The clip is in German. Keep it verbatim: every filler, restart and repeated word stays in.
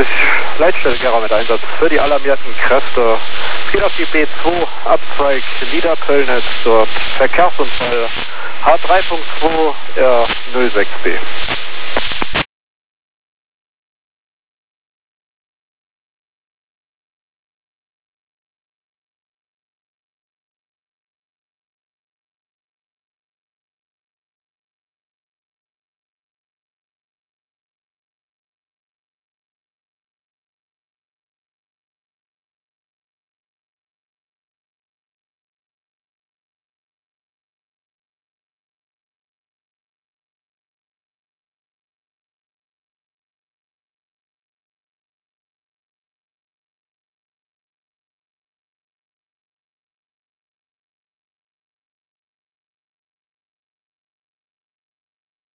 sechzig, Leitstellengerer mit Einsatz für die alarmierten Kräfte. Es geht auf die B zwei, Abzweig Niederpöllnitz, dort Verkehrsunfall H drei Punkt zwei R null sechs B.